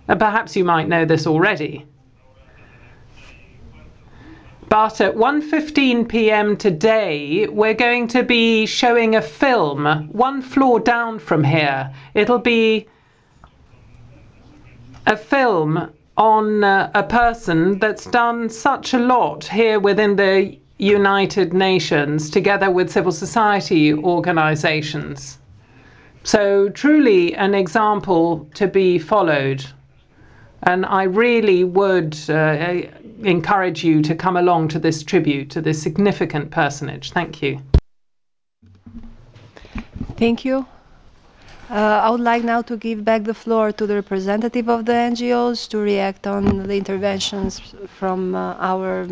Perhaps you might know this already. But at 1:15 p.m. today, we're going to be showing a film one floor down from here. It'll be a film on a person that's done such a lot here within the United Nations, together with civil society organisations. So truly an example to be followed. And I really would encourage you to come along to this tribute to this significant personage. Thank you. Thank you. I would like now to give back the floor to the representative of the NGOs to react on the interventions from our